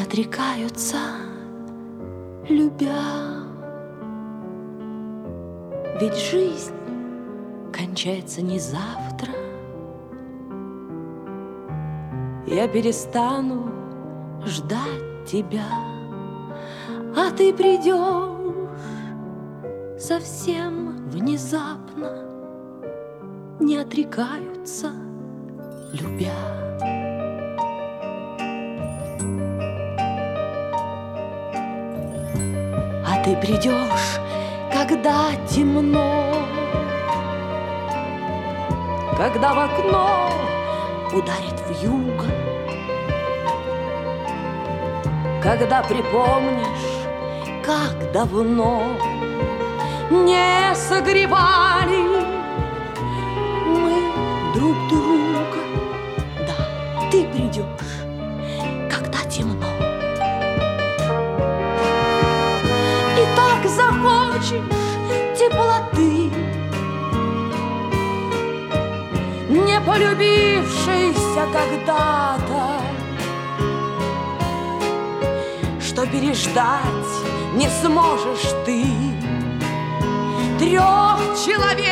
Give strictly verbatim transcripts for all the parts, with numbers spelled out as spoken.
отрекаются, любя. Ведь жизнь кончается не завтра. Я перестану ждать тебя, а ты придешь совсем внезапно. Не отрекаются, любя. А ты придешь, когда темно, когда в окно ударит вьюга, когда припомнишь, как давно не согревали мы друг друга. Да, ты придешь, когда темно. И так захочешь теплоты, не полюбившейся когда-то, что переждать не сможешь ты. Трех человек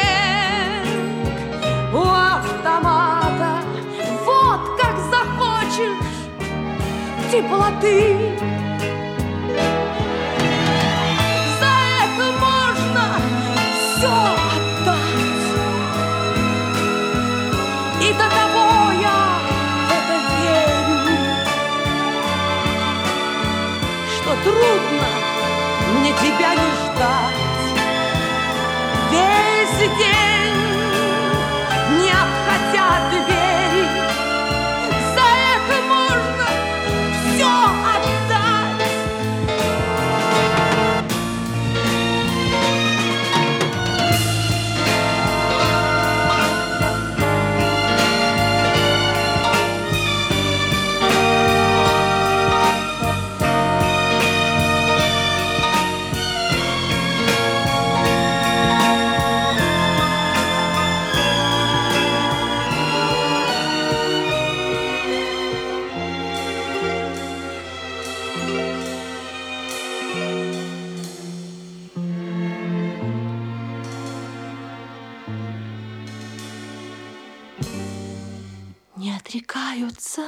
у автомата, вот как захочешь теплоты. За это можно все отдать, и до того я в это верю, что трудно мне тебя не ждать. Весь день не обходя двери, за это можно все отдать. Не отрекаются,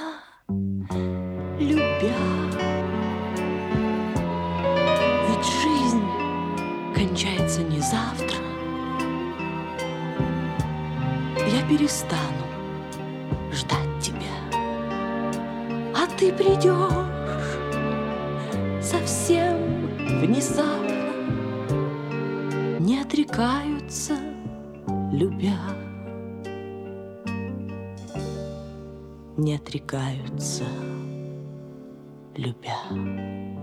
любя. Ведь жизнь кончается не завтра. Я перестану ждать тебя, а ты придешь совсем внезапно. Не отрекаются, любя. Не отрекаются, любя.